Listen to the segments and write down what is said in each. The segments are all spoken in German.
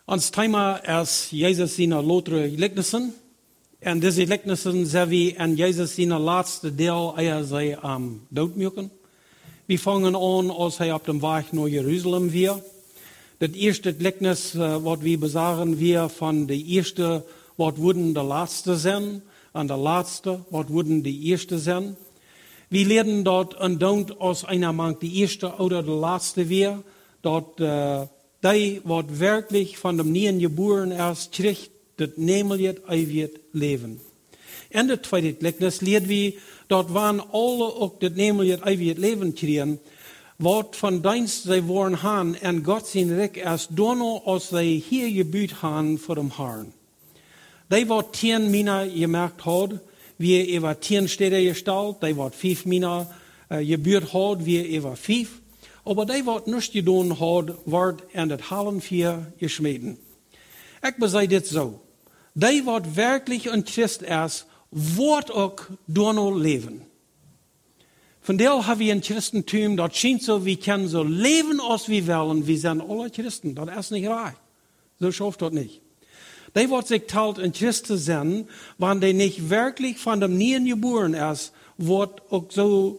Ons Thema is Jezus zijn lotere gelijkenissen. En deze gelijkenissen zijn we en Jezus zijn laatste deel eer zij doodmaken. We vangen aan als hij op dem weg naar Jeruzalem weer. Dat eerste gelijkenis wat we bezagen weer van de eerste wat worden de laatste zijn. En de laatste wat worden de eerste zijn. We leren dat een dood als einer mank de eerste oder de laatste weer. Dat die wat werkelijk van de nieuwen geboren is, krijgt het nemelijk eeuwig leven. En de tweede gelijkenis leert we dat wanneer alle ook het nemelijk eeuwig leven krijgen, wat van dienst zij worden gaan en God zijn rijk is, dan als zij hier gebuurd gaan voor hem Herrn. Die wat 10 mina gemerkt had, wie over 10 steden gesteld, die wat 5 mina gebuurd had, wie over 5. Aber die wat niets gedaan had, wordt in het halen vier gesmeten. Ik bezei dit zo. Die wat werkelijk een Christ is, wordt ook door leven. Vandaar hebben we een Christentum, dat schijnt zo, we kunnen zo leven als we willen. We zijn alle Christen, dat is niet raar. Zo schafft dat niet. Die wat zich telt een Christ te zijn, wanneer die niet werkelijk van dem nieuwen geboren is, wordt ook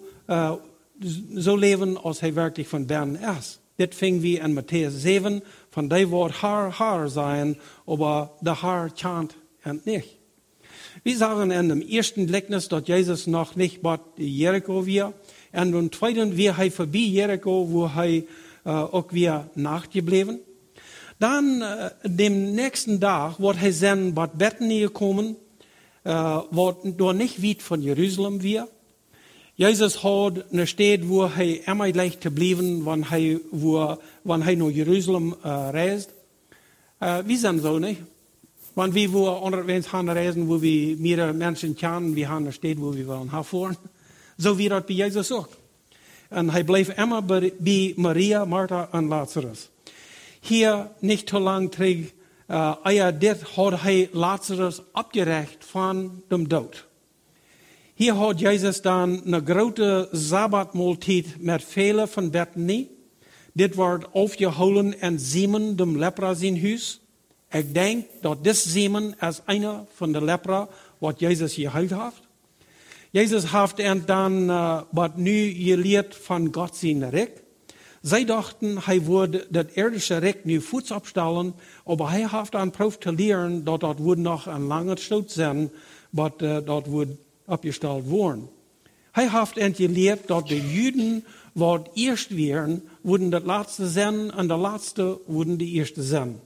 zo leven als hij werkelijk van binnen is. Dit vingen we in Matthäus 7, van die wordt haar zijn, maar de haar chant en niet. We zagen in dem eerste gelijkenis dat Jezus nog niet bij Jericho weer. En dan tweede weer hij voorbij Jericho, waar hij ook weer nachtgebleven. Dan, de nächsten dag, wordt hij zijn bij Bethany gekomen, wat door niet weit van Jeruzalem weer. Jezus had een stad waar hij immer gleich te blijven, wanneer hij naar Jeruzalem reist. We zijn zo niet. Wanneer we onderwegs gaan reizen, waar we meerdere mensen kennen, we gaan naar een stad waar we willen afvoeren. Zo wie dat bij Jezus ook. En hij bleef immer bij Maria, Martha en Lazarus. Hier niet te lang terug, dit had hij Lazarus opgerecht van de dood. Hier had Jezus dan een grote Sabbatmaaltijd met velen van Bethany. Dit wordt afgehouden in Simon, de lepra zijn huis. Ik denk dat dit Simon is een van de lepra wat Jezus geheild heeft. Jezus heeft dan wat nu geleerd van God zijn rijk. Zij dachten, hij wordt dat irdische rijk nu voets opstellen, maar hij heeft dan proef te leren dat wordt nog een lange stoot zijn, maar dat wordt opgesteld worden. Hij heeft geleerd dat de Juden wat eerst waren, worden het laatste zijn en de laatste worden de eerste zijn.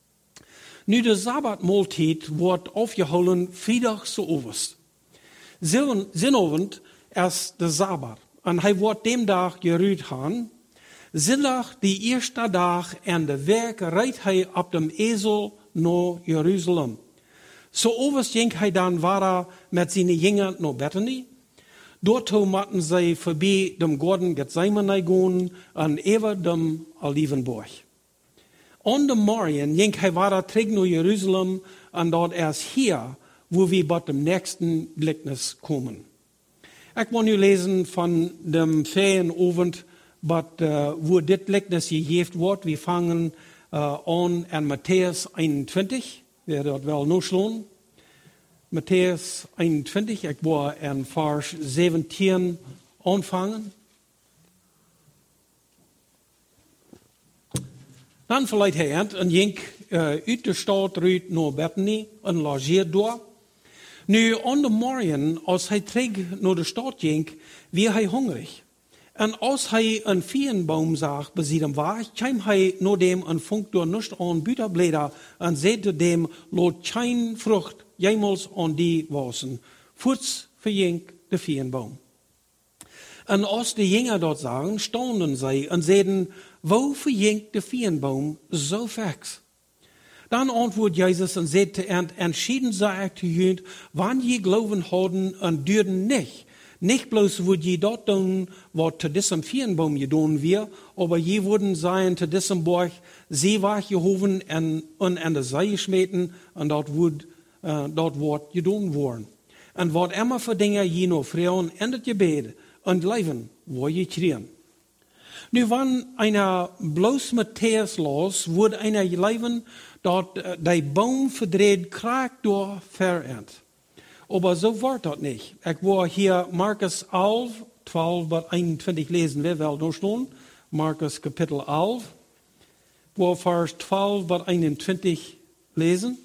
Nu de Sabbatmaaltijd wordt afgehouden vrijdagsavond. Zinavond is de Sabbat en hij wordt die dag geruid gaan. Zondag, de eerste dag en de week, rijdt hij op dem ezel naar Jeruzalem. Zoals ging hij dan verder met zijn jingen naar Bethany. Dortho mochten zij voorbij dem Garten Gethsemane gaan en over dem Olivenberg. On de morgen ging hij verder terug naar Jeruzalem en dat is hier, waar we bij dem nächsten gelijkenis komen. Ik wil nu lezen van dem Ferienavond, waar dit gelijkenis gegeven wordt. We vangen aan in Matthäus 21. Wer dat wel naslaan. Matthäus 21, ik wil in vers 17 aanvangen. Dan verleidt hij en ging uit de stad uit naar Bethany en logeerde daar. Nu, aan de morgen, als hij terug naar de stad ging, werd hij hongerig. En als hij een veenboom zag bij zijn weg, kwam hij naar dem en vond door niets aan buitenbläder en zei tot dem, laat geen vrucht jemals aan die wassen. Voorts verging de veenboom. En als de jingen dat zagen, stonden zij en zeiden, waar verging de veenboom zo fix? Dan antwoordt Jezus en zei te end, entschieden zei ik te jullie, wanneer je geloven hadden en duurden niet. Nicht bloß würd je dort doen, wat te diesem veenboom gedaan wird, aber je würden sein te diesem Borg Seeweg gehoven en an de zee geschmeten, en dat wordt gedaan worden. En wat immer voor dingen je nog vragen in het gebed, en leven, waar je kriegen. Nu, wann einer bloß Matthäus los, wurde einer leben, dort der Baum verdreht, kriegt durch verernt. Aber so war das nicht. Ich will hier Markus 11, 12 bis 21 lesen. Wer will durchstehen? Markus Kapitel 11, wo Vers 12 bis 21 lesen.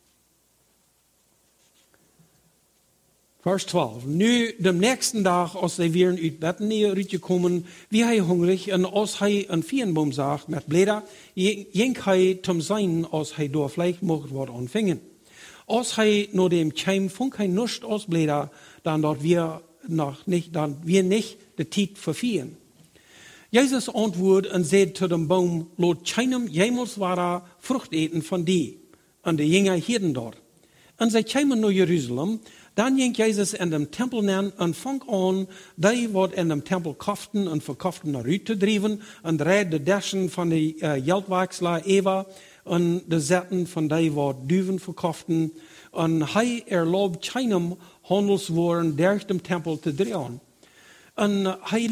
Vers 12. Nu, dem nächsten Tag, als sie wieder uit Bethany uitgekommen, wie hij hungrig, en als hij een veenboom zag met bleder, ging hij zum zijn, als hij door vlees mocht worden ontvingen. Als hij naar dem kwam, vond hij nichts als bleder, dan dat wir nicht de tijd vervielen. Jezus antwoordde en zei zu dem Baum, laat keinem jemals ware Frucht eten van die. En de Jünger hielden dort. En zij kwamen naar Jeruzalem. Dan ging Jezus in dem Tempel neer en vang aan, die wat in dem Tempel kauften en verkauften naar uit te drijven, en dreid de dashen van de geldwechselaar Eva, en de zetten van die wat duiven verkauften, en hij erlaubt keinem handelswoorden durch dem Tempel te drehen. En hij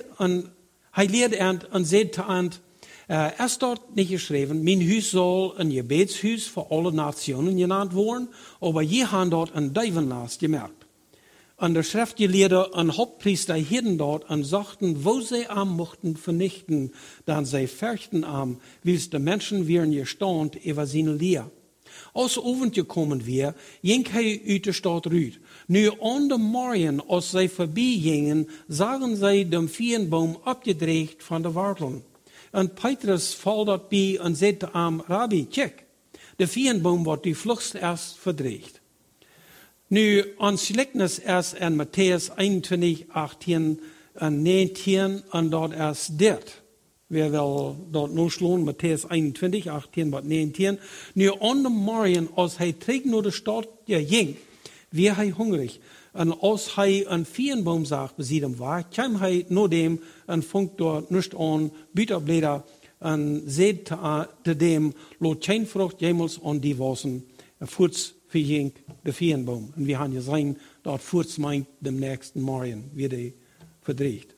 leerde en zei te eind, er staat niet geschreven, mijn huis zal een gebedshuis voor alle nationen genannt worden, aber je haben dort een duivenlaast gemerkt. En de schriftgeleerden en hoofdpriester hielden dort en sagten, wo zij am mochten vernichten, dan zij fürchten am, wils de mensen wären gestaunt über seine Lehr. Als Abend gekommen wir, ging hij uit de stad uit. Nu aan de morgen, als zij voorbij gingen, zagen zij de veenboom abgedreht van de worteln. En Petrus valt dat bij en zei te hem, Rabbi, check, de veenboom wordt die vlugst erst verdreht. Nu, ons gelijkenis is in Matthäus 21, 18 en 19 en dat is dit. Wer wil dat nog slaan, Matthäus 21, 18 tot 19. Nu, aan de morgen, als hij terug naar de stad ging, weer hij hungrig. En als hij een veenboom zag bij hem war, kwam hij naar dem en vond dort niet aan, buitenbleder, en zei te dem, laat geen vrucht jemals aan die wassen, en voorts verging de veenboom. En we hebben gezien dat voorts meint dem nächsten morgen weer die verdreht.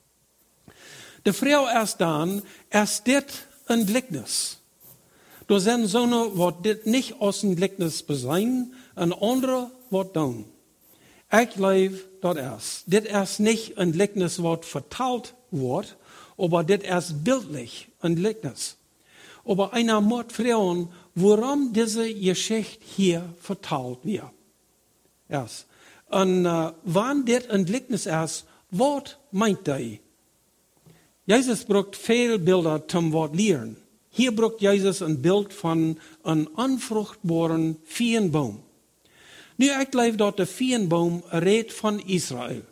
De vrouw is dan, is dit een gelijkenis. Er zijn zonen wat dit niet als een gelijkenis bezien, en andere wat doen. Ik geloof dat is. Dit is niet een gelijkenis wat vertaald wordt, maar dit is bildlich een gelijkenis. Aber einer moet vragen waarom deze Geschichte hier vertaald wird. Yes. En wanneer dit een gelijkenis is, wat meint hij? Jezus gebruikt veel beelden zum wat leren. Hier gebruikt Jezus een beeld van een onvruchtbare veenboom. Nu, ik geloof dat de veenboom redt van Israël.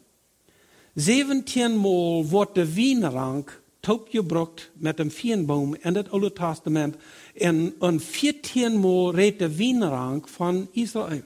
17 Mal wordt de wijnrank gebruikt met een veenboom in het Oude Testament. En 14 Mal redt de wijnrank van Israël.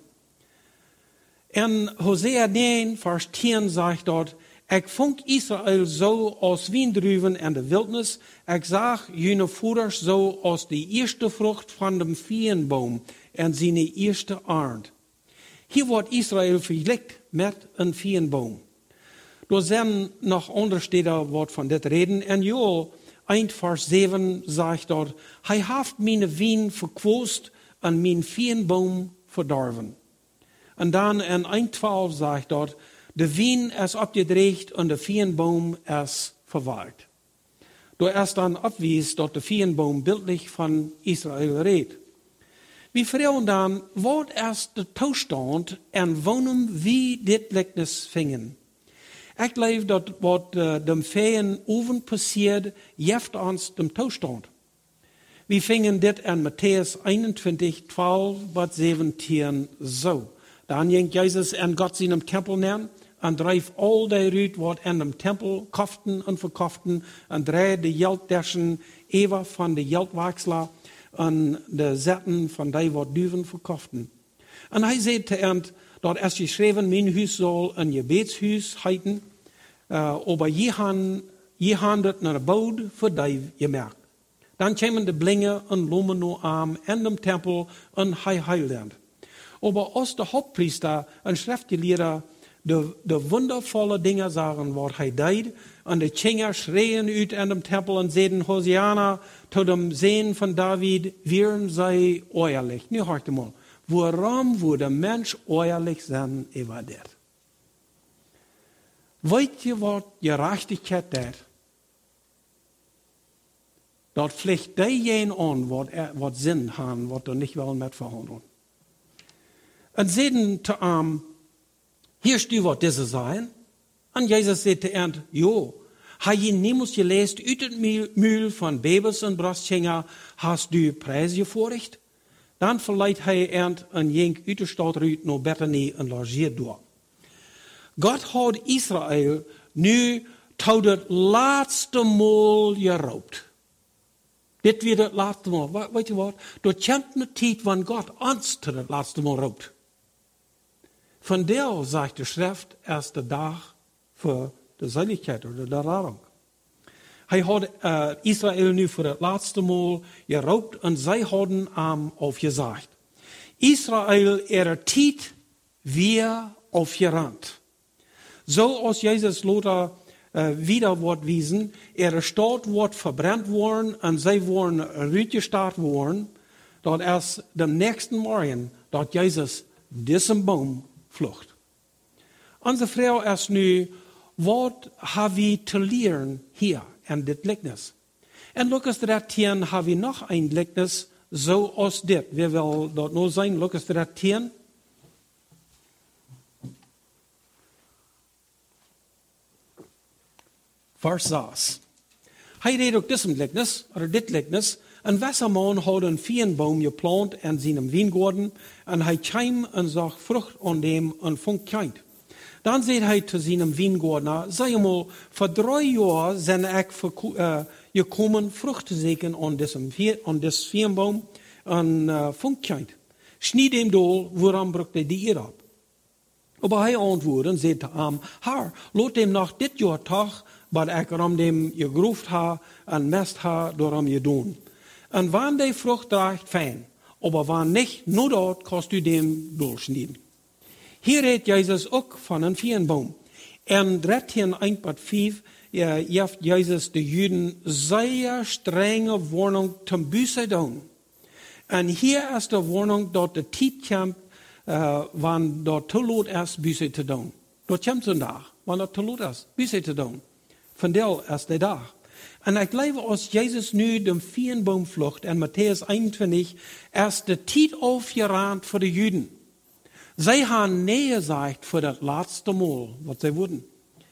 En Hosea 9, vers 10 zegt dat, ik vond Israël zo als wijndruiven in de wildernis. Ik zag jullie voeders zo als de eerste vrucht van de veenboom en zijn eerste aard. Hier wordt Israël vergelijkt met een veenboom. Er zijn nog andere steden wat van dit reden. En Joel 1 vers 7 zegt dat, hij heeft mijn wien verkwoost en mijn veenboom verdorven. En dan in 1:12 zegt dat, de wien is opgedreigd en de veenboom is verwaard. Er is dan afwijs dat de veenboom bildlich van Israël redt. We vragen dan, wat is de toestand en waarom we dit gelijkenis vingen? Ik geloof dat wat de veen oven passiert, geeft ons de toestand. We vingen dit in Matthäus 21, 12 tot 17 zo. Dan ging Jezus en God in dem Tempel neer en dreef al die uit wat in dem Tempel kauften en verkauften en dreef de gelddaschen Eva van de geldwechselaar en de zetten van die wat duiven verkauften. En hij zei te eind, dat is geschreven, mijn huis zal een gebedshuis heiten, aber je gaan het naar de bouw voor die gemerkt. Dan kwamen de blingen en lomen no aan in dem Tempel en hij heilde. Aber als de hoofdpriester en schriftgeleerden de wundervolle Dinge sagen, was hij deed. En de Kinder schreien uit aan dem Tempel en zeiden, Hosiana, tot dem Sehen von David, wären zij ehrlich. Nu hört mal, waarom würde Mensch ehrlich sein über das? Weet je wat gerechtigheid deed? Dat pflicht diejenigen an, wat Sinn haben, wat er nicht will mit verhandeln. Und zeiden te hier steht wat diese sein. Und Jesus sagte ernt, jo, ha je niemals gelesen, uit het Mühl von Babys und Brastjänger, hast du Preis gevorigt? Dann verleiht hij ernt een jenk uit de stad uit naar Bethany en logeert door. Gott hat Israel nu tot het laatste Mal geraubt. Dit weer het laatste Mal. Weet je wat? Dat komt een tijd wanneer God ons tot het laatste Mal raubt. Von der, sagt die Schrift, erst der Tag für die Seligkeit oder der Rettung. Hij hat Israel nu voor het laatste Mal geraubt und zij hadden aufgesagt. Israel tijd weer aufgerannt. So als Jesus Lothar wieder wordt wiesen, Stadt wordt verbrannt worden und zij worden uitgestart worden, dat erst dem nächsten Morgen, dat Jesus diesen Baum vlucht. Onze Frau is nu, wat hebben we te leren hier in dit Gleichnis? En Lukas 13 hebben we nog een Gleichnis zoals dit. Wie wil dat nou zijn? Lukas 13. Vers 6. Hij deed ook dit Gleichnis. Een Wassermann had een Vienbaum geplant in zijn wijngaarden en hij kwam en zag vrucht aan dem en vond kind. Dan zei hij te zijn wijngaardenaar, zeg mal, voor 3 jaar zijn ik gekomen vrucht te zeker aan des Vienbaum en vond kind. Schnied hem door, waarom brukt hij die op? Aber hij antwoordde en zei te hem, Herr, laat hem nog dit jaar toch, wat ik om dem gegroefd ha en mest ha door hem gedaan. En wanneer die Frucht draagt, fijn. Aber wanneer niet, nur dort kannst du dem durchschneiden. Hier redt Jesus ook van een Vienbaum. En 13:1-5 geeft Jesus de Juden zeer strenge warning zum Buße doen. En hier is de warning dat de tijd komt, wanneer dat te laat is, Buße te doen. Dat komt zo'n dag, wanneer dat te laat is, Buße te doen. Vandaar is de dag. En ik geloof, als Jezus nu de Vienbaum vlucht, in Matthäus 21, is de tijd aufgerannt voor de Juden. Zij hebben nee gezegd voor dat laatste Mal, wat zij worden.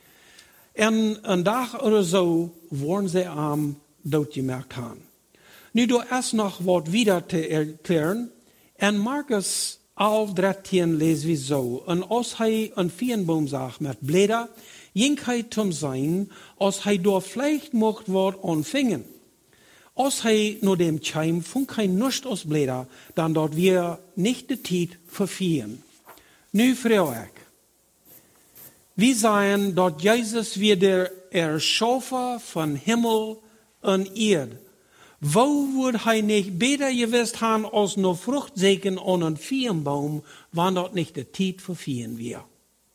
En een dag of zo worden zij doodgemerkt hebben. Nu, er is nog wat wieder te erklären. En Markus 11:13 lezen we zo. En als hij een Vienbaum zag met bläder, ging hij zum zijn, als hij door vlecht mocht worden ontvingen. Als hij naar dem kwam, vond hij niets als bläder, dan dat wir niet de tijd vervieren. Nu vraag ik. We zijn dat Jezus weer de Erschaffer van Himmel en Erde. Wo would hij niet beter gewist hebben als nog vrucht zeken aan een Vienbaum, wanneer dat niet de tijd vervieren weer.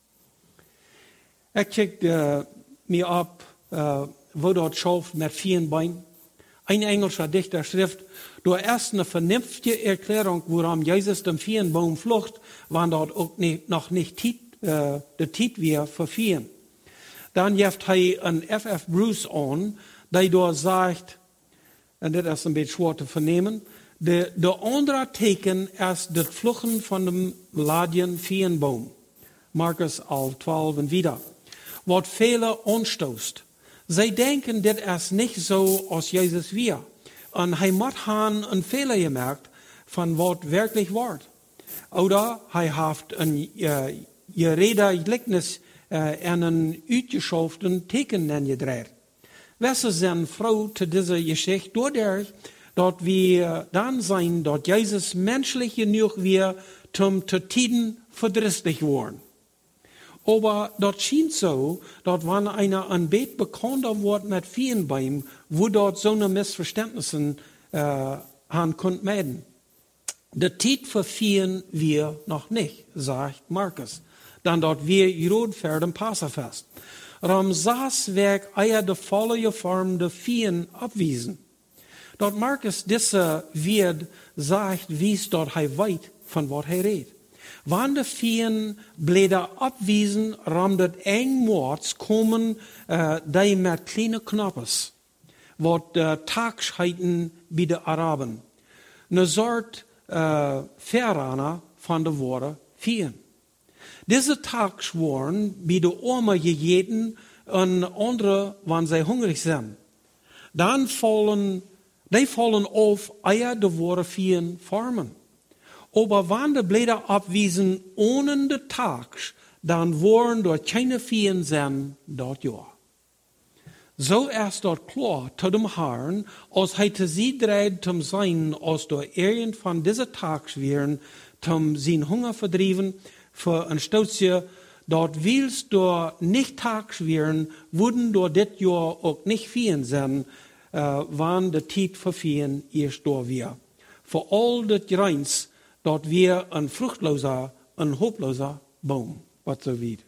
Ik kijk mir op, wo dat schafft met 4 Beinen. Ein englischer Dichter schrift, door erst eine vernünftige Erklärung, warum Jesus den Vienbaum flucht, wann dort auch noch nicht de Zeit wir verfieren. Dann jeft hij een F.F. Bruce an, der dort sagt, und das ist ein bisschen schwer zu vernehmen, de andere Teken ist das Fluchen von dem Ladien Vienbaum. Markus 11:12 und wieder. Wat viele anstoßt. Zij denken, dit is niet zo als Jezus weer. En hij moet een Fehler gemerkt van wat werkelijk wordt. Oder hij heeft een gerede Gleichnis en een uitgeschoften Teken ingedreht. Wessen zijn vrouw te deze Geschichte doordat dat we dan zijn dat Jezus menschlich genoeg weer zum te tiden verdrießlich worden. Aber dort schien so, dass wenn einer ein Bet bekannter wird mit Vienbaum, wo dort so eine Missverständnisse haben konnten melden. Die Zeit verfieren wir noch nicht, sagt Markus. dan dat weer Jood verder Passafest. Ramsas werk eier de volle gevormde Viehen abwiesen. Dat Markus diese Wied sagt, wies dat hij weet van wat hij redt. Wann de Viehen bleder abwiesen, ram dat engmoords komen die met kleine knappes, wat taagscheiden bij de Araben. Een soort Verraner van de woorden Viehen. Deze tags worden bij de Oma gegeten en andere, wanneer zij hungrig zijn. Dan die vallen auf eier de woorden Viehen vormen. Aber wann de Blätter abwiesen ohne de tags, dan worden door keine Viehen zijn dat jaar. Zo is dat klar tot dem Herrn, als hij te zien dreigt zum sein, als door een van deze tags wären, zum zijn Hunger verdrieven, für een stootje, dat wils door nicht tags wären, würden door dit jaar ook nicht Viehen zijn, wann de tijd voor Viehen eerst door weer. Voor al dit reins, dat wir een vruchtloser, een hopeloser Baum, wat so wird.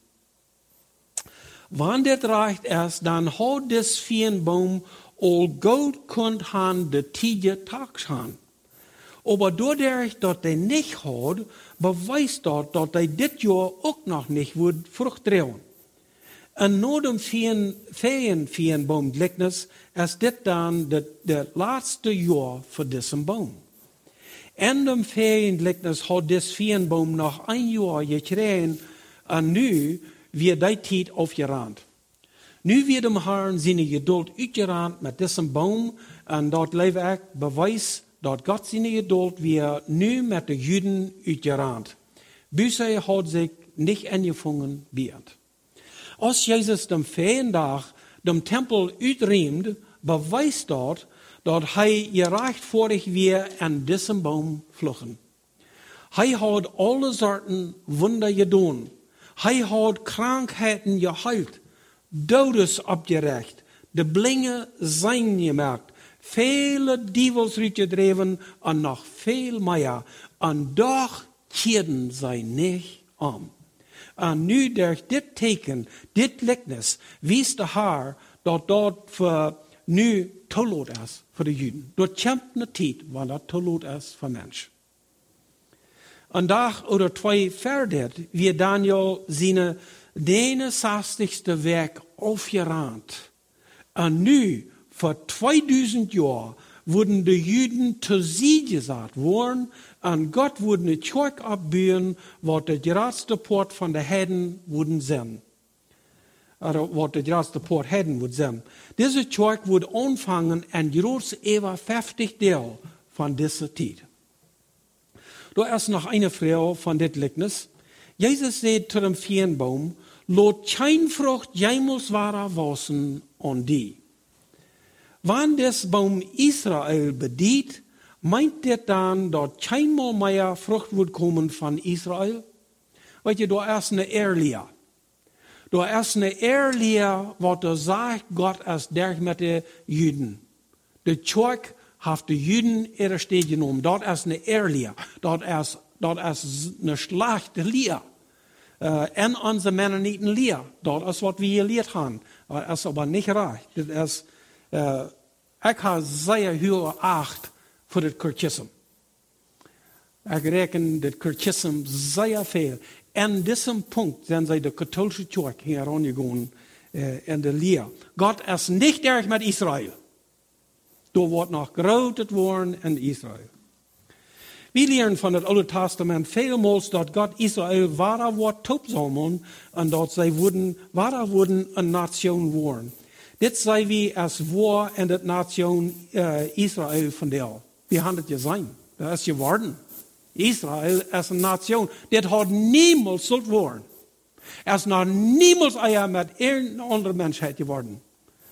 Wann dit reicht ist, dann hat des Viehbaum all Gold kunt han de tiege tags han. Aber doordat dat hij nicht hat, beweist dat hij dit jaar ook nog nicht wird Frucht drehen. En na dem Viehbaum gleichnis ist dit dann de laatste jaar voor diesen Baum. En dem Feriengleichnis hat des Viehbaum noch ein Jahr gekregen, und nu wird die Zeit aufgerannt. Nu wird dem Herrn seine Geduld uitgerannt mit diesem Baum, und dort leef ik bewijs dat Gott seine Geduld wir nu mit den Juden uitgerannt. Büsse hat sich nicht angefangen wird. Als Jesus dem Ferientag dem Tempel uitriemt, beweist dort, dat hij gerechtvaardig weer aan deze boom vluchten. Hij had alle soorten wunder gedaan. Hij had krankheden geheilt, dodes opgerecht, de blinde zijn gemaakt, vele dievels uitgedreven en nog veel meer. En doch keerden zij niet om. En nu door dit teken, dit lichtnis, wies de Heer dat voor nu tollot is voor de Juden. Door kämpende tijd, waar dat tollot is voor mens. Een dag oder twee verder, wie Daniel zijn 61ste werk aufgerannt. En nu, voor 2000 jaar, wurden de Juden te zie gezet worden, en God wurde een kerk opbouwen, wat de grootste poort van de Heiden worden zijn. Wat de grootste poort Heiden wordt zijn. Deze kerk wordt aanvangen en groot over 50 deel van deze tijd. Er is nog een vrouw van dit lichtnis. Jezus zei tot dem Viehbaum, laat geen vrucht jemals wahrer wassen an die. Wann des Baum Israel bedient, meint dit dan dat keinmal meer vrucht wordt komen van Israel? Weet je, daar is een Elia. Daar is een Elia, wat er zegt, God is der met de Juden. De kerk heeft de Juden ihre steed genomen. Dat is een Elia. Dat is een slechte leer. En onze Mennoniten leer. Dat is wat we geleerd hebben. Dat is aber niet recht. Dat is, ik heb zeer hoge acht voor het kerkisme. Ik reken het kerkisme zeer veel. En diesem Punkt zijn zij de katholische kerk herangegaan in de leer. God is niet erg met Israël. Er wordt nog groot worden in Israël. We leren van het Oude Testament veelmals dat God Israël wahrer wordt topzamelen en dat zij wahrer worden een nation worden. Dit zijn we als waar in het nation Israël vandeel. Wie had het gezien? Dat is geworden. Israël is een nation. Dit had niemals zult worden. Er is nog niemals met een andere mensheid geworden.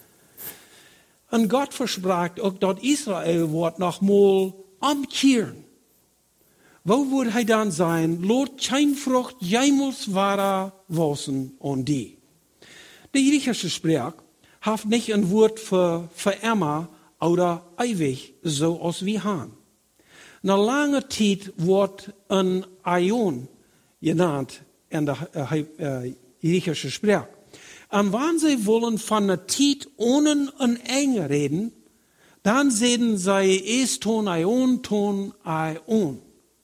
En God verspraakt ook dat Israël wordt nogmaals omkeren. Wo wordt hij dan zijn? Laat geen vrucht jemals wahrer wassen an die. De Griechische Sprache heeft niet een woord voor immer oder ewig, zoals we hebben. Na lange tijd wordt een Aion genannt in der griechischen Sprache. Und wenn sie wollen von der Zeit ohne ein Eng reden, dann sehen sie es Ton, Ion, Ton, Ion.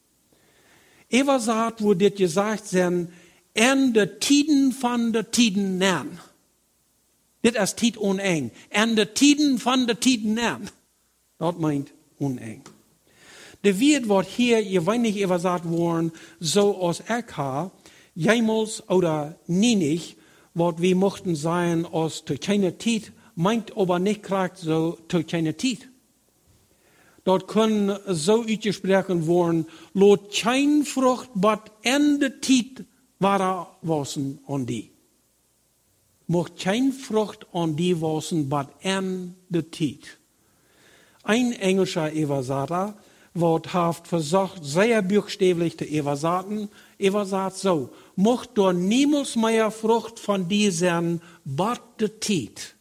Eva sagt, wo dit gesagt sind, en de Tiden van de Tiden nern. Dit is Tid oneng. En de Tiden van de Tiden nern. Dat meint oneng. De Wort wordt hier je weinig übersagt worden, so als ich ha, jemals oder nie nicht, wat wir mochten sein aus zu keiner Tid, meint aber nicht gerade so zu keiner Tid. Dort können so uitgesprochen worden, lot kein Frucht, but en de Tid war wassen an die. Mocht kein Frucht an die wassen, but en de Tid. Ein englischer Übersetzer, wat haft versucht, sehr buchstäblich zu übersetzen, übersetzt so, mocht dort niemals mehr Frucht von die sein, but de Tid.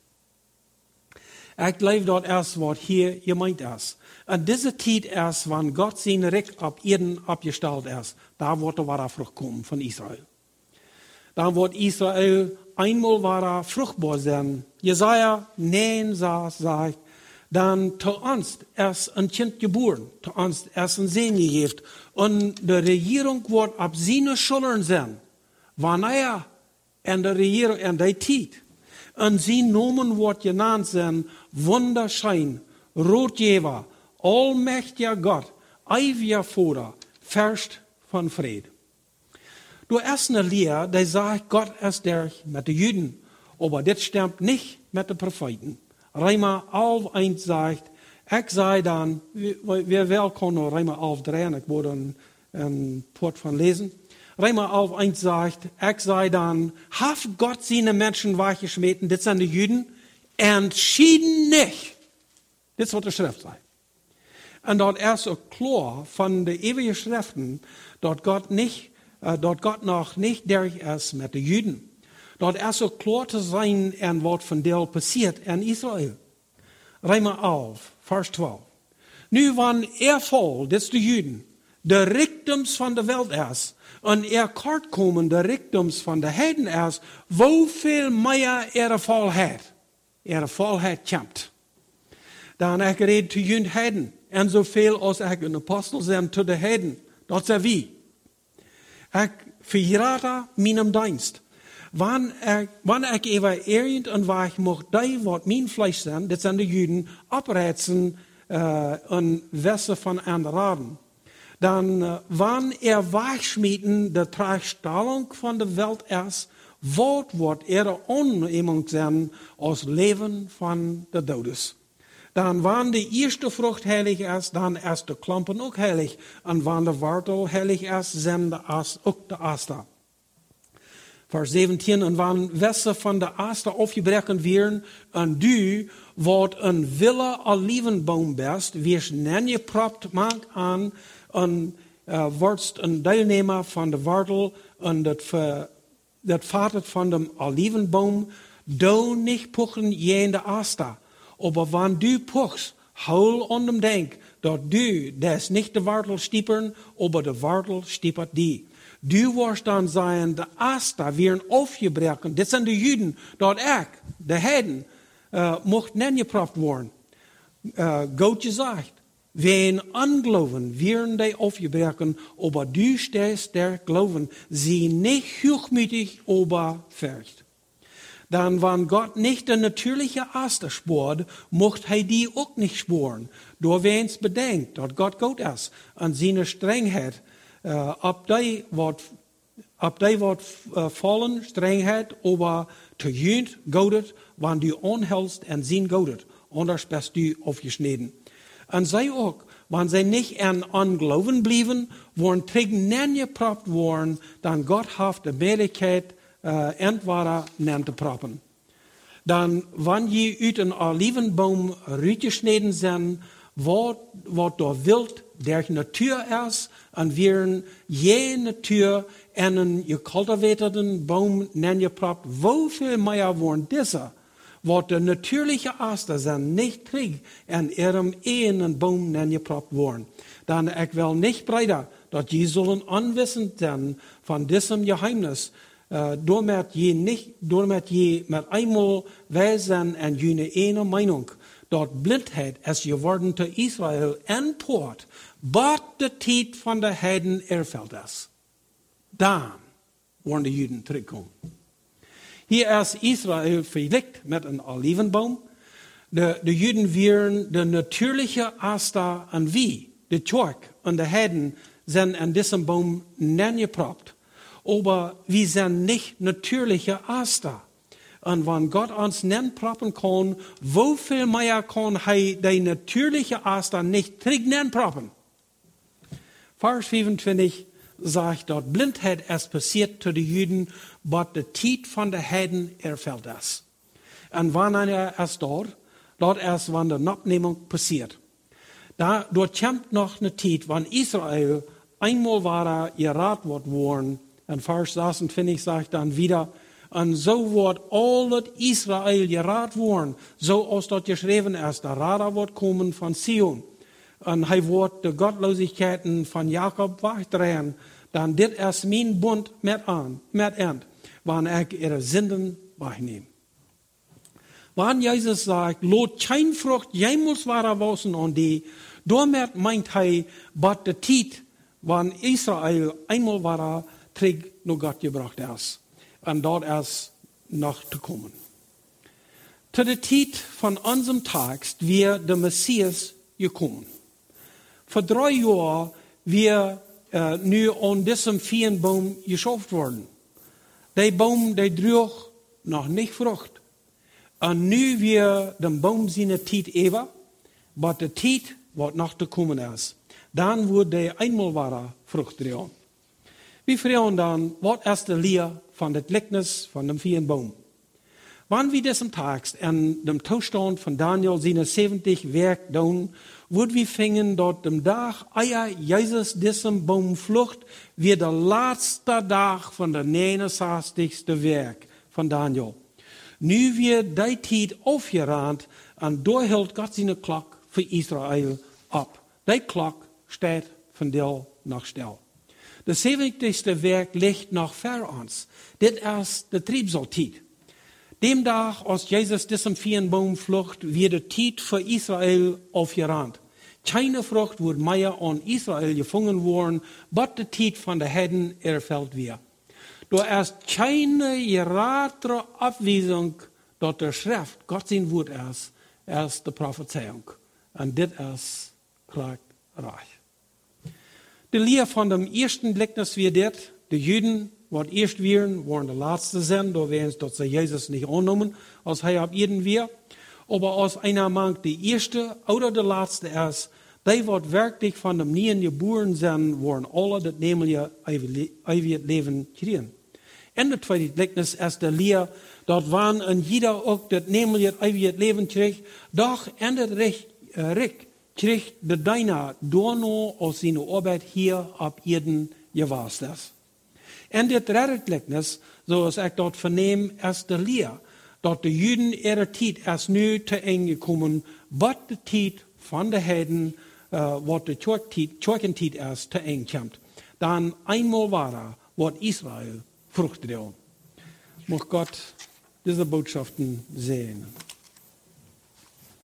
Ich glaube dort erst, was hier gemeint ist. Und diese Zeit erst, wann Gott sein Recht ab Erden abgestellt ist, da wird er Frucht kommen von Israel. Dann wird Israel einmal fruchtbar sein. Jesaja 9 sagt, dann zu uns ist ein Kind geboren, zu uns ist ein Segen gegeben. Und die Regierung wird ab seinen Schultern sein. Wann er in der Regierung, in der Zeit. Und sie Nomen wird genannt sein, Wunderschein, Rotgeber, allmächtiger Gott, ewiger Vater, Fürst von Frieden. Du hast eine Lehre, die sagt, Gott ist der mit den Juden, aber das stimmt nicht mit den Propheten. Römer 11:1 sagt, ich sei dann, wir können Römer 11:3, ich wollte ein Port von lesen. Römer 11:1 sagt, ich sei dann, haft Gott seine Menschen weichgeschmeten, das sind die Juden, entschieden nicht. Das ist, was die Schrift sagt. Und dort ist so klar von den ewigen Schriften, dort Gott noch nicht durch ist mit den Juden. Dort ist so klar zu sein, ein Wort von der passiert in Israel. Römer 11, Vers 12. Nu, wann voll, das ist die Juden, der Richtums von der Welt ist, und kort kommen, der Richtums von der Heiden ist, wo viel mehr Vollheit kämpft. Dann ich rede zu Juden Heiden, und so viel als ich ein Apostel sind zu den Heiden. Das ist wie. Ich verrate meinem Dienst. Wann ich evaluiert und was ich mocht, die, was mein Fleisch sind, das sind die Juden, abreizen und Wässer von anderen. Dann, wann wachschmieden, der Tragstellung von der Welt ist, wird ihre Annehmung sein aus Leben von der Todes. Dann, wann die erste Frucht heilig ist, dann ist der Klumpen auch heilig. Und wann der Wortel heilig ist, sind auch der Aster. Vers 17, und wann Wässer von der Aster aufgebrochen werden, und du, wat een Wille Olivenbaum bist, wirst neergeproppt mag an, und wordst een Teilnehmer von der Wortel, und dat vatet von dem Olivenbaum, du nicht puchen je in der Aster. Aber wenn du puchst, hol an dem Denk, dat du, das nicht der Wortel stiepern, aber der Wortel stiepert die. Du wirst dann sein, der Aster werden aufgebrochen. Das sind die Juden, dort der Heiden, mocht neergeproppt worden. Gott gesagt, wen anglauben, werden die aufgebrochen, aber du stehst der Glauben, sie nicht hochmütig, aber fürcht. Dann, wenn Gott nicht der natürliche Aster spürt, mocht er die auch nicht spüren. Durch wen es bedenkt, dass Gott Gott ist, und seine Strengheit, ab die wird fallen, Strengheit, aber zu jünd Gott, wenn du anhältst und sehen Gott, anders bist du aufgeschnitten. Und sie auch, wenn sie nicht an Unglauben blieben, worden Trägen neergeproppt worden, dann Gott hat die Möglichkeit, entweder neer te proppen. Dan, wanneer je uit een olivenboom uitgesneden zijn, wat door wild der natuur is, en weer je natuur en een gecultiveerde boom neergepropt, hoeveel meer worden deze, wat de natuurlijke aster zijn, niet terug en ihrem een boom neergepropt worden. Dan, ik wil niet breiter dass je sollen anwissend sein von diesem Geheimnis, damit je mit einmal wij zijn en jene ene Meinung, dort Blindheit es geworden zu Israel entport, but de tijd van de Heiden erfällt es. Dann wollen die Juden zurückkommen. Hier ist Israel verlegt mit einem Olivenbaum. De Juden wären der natürliche Aster an wie. De Tjork und de Heiden sind an diesem Baum geprobt. Aber wir sind nicht natürliche Aster. Und wenn Gott uns proppen kann, wie viel mehr kann er die natürliche Aster nicht proppen? Vers 25 sagt dort, Blindheit ist passiert zu den Juden, aber die Zeit von den Heiden erfällt es. Und wann er ist dort erst, wann die Abnehmung passiert. Dort kommt noch eine Zeit, wann Israel einmal war gerat worden, und Vers 26 sagt dann wieder, und so wird all Israel gerat worden, so als dort geschrieben ist, der Radar wird kommen von Zion. Und er wird die Gottlosigkeiten von Jakob wegdrehen, dann dit es mein Bund mit end, wann ich ihre Sünden wegnehme. Wann Jesus sagt, lot kein Frucht jemals war wachsen an die, damit meint er, but die Zeit, wann Israel einmal war, trägt nur Gott gebracht ist. Und dort erst noch zu kommen. Zu der Zeit von unserem Tag wir der Messias gekommen. Vor 3 Jahren wir nu an diesem Feenbaum geschafft worden. Der Baum, der trug noch nicht Frucht. Und nu wir den Baum seine Zeit ever, aber die Zeit, was noch zu kommen ist. Dann wird der einmal wahre Frucht tragen. Wir fragen dann, was ist die Lehre von dem Gleichnis von dem Feenbaum? Wann wir diesen Tag an dem Zustand von Daniel seine 70 Werk tun, wird wir finden, dort dem Tag, Jesus diesem Baum flucht, wie der letzte Tag von der 69. Werk von Daniel. Nu wir die Zeit aufgerannt, und da hält Gott seine Glock für Israel ab. Die Glock steht von der nach still. Der 70. Werk liegt noch vor uns. Das ist die Triebsalzeit. Dem Tag, als Jesus diesem Feenbaum flucht, wird die Zeit für Israel aufgerannt. Keine Frucht wird mehr an Israel gefangen worden, aber die Zeit von den Heiden erfällt wir. Da ist keine geratere Abweisung, dass der Schrift, Gott sein Wort ist, die Prophezeiung. Und das ist reich. Die Lehre von dem ersten Gleichnis wird das, die Juden, was erst waren die letzte sind, da werden dort Jesus nicht angenommen, als er ab jeden wir. Aber als einer Mann die erste oder die letzte ist, die wird wirklich von dem Neuen geboren sind, wollen alle das nämlich ewig Leben kriegen. In der zweiten Gleichnis ist die Lehre, dort waren und jeder auch das nämlich ewig Leben kriegt, doch endet recht, kriegt der Deiner Dorno aus seiner Arbeit hier ab Erden gewasst ist. In der dritten Gleichnis, so ist ich dort vernehmen, ist die Lehre, dort die Juden ihre Zeit erst nu zu eng gekommen, was die Zeit von den Heiden, was die Kirchenzeit erst zu eng kommt. Dann einmal war was Israel Frucht trägt. Muss Gott diese Botschaften sehen.